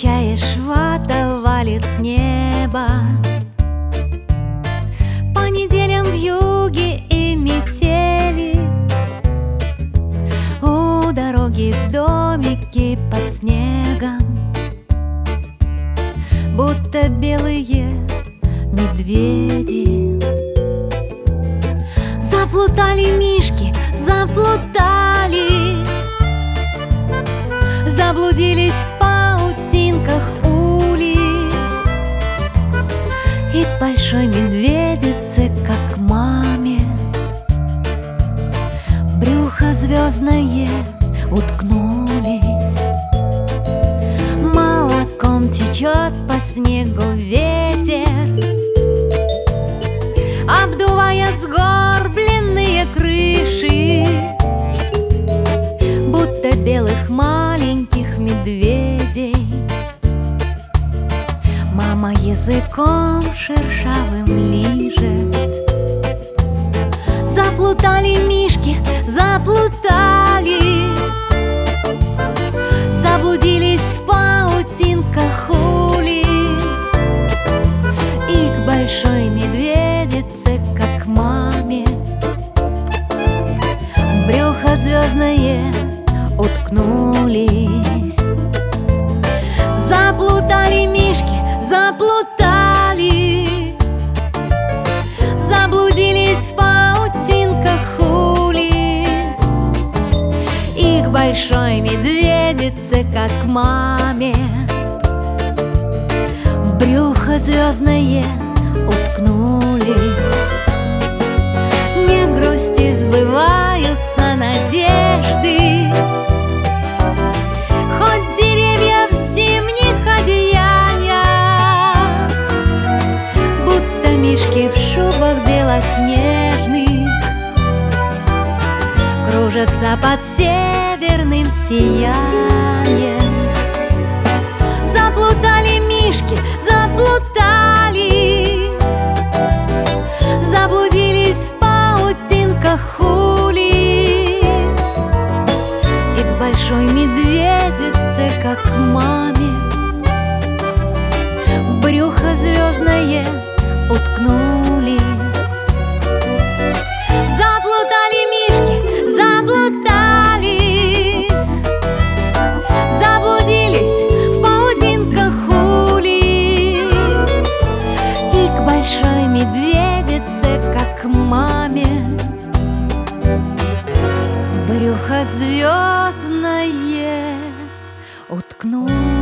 Замечаешь, вата валит с неба. По неделям вьюги и метели. У дороги домики под снегом, будто белые медведи. Заплутали мишки, заплутали, заблудились в паутинках улиц. И к большой медведице, как маме, в брюхо звездное уткнулись. Молоком течет по снегу ветер, обдувая сгорбленные крыши, будто белых маленьких медведей. Мама языком шершавым лижет. Заплутали мишки, заплутали, заблудились в паутинках улиц. И к большой медведице, как маме, в брюхо звездное уткнулись. Заплутали мишки, заплутали, заблудились в паутинках улиц. И к большой медведице, как маме, в брюхо звездное уткнулись. Не грусти, сбываются надежды, хоть деревья в зимних одеяниях, будто мишки в шубах белоснежных, кружатся под северным сиянием. Заплутали мишки, заплутали, заблудились в паутинках улиц. И к большой медведице, как маме, в брюхо звездное уткнулись. Заплутали мишки, заплутали, заблудились в паутинках улиц. И к большой медведице, как маме, в брюхо звездное уткнулись.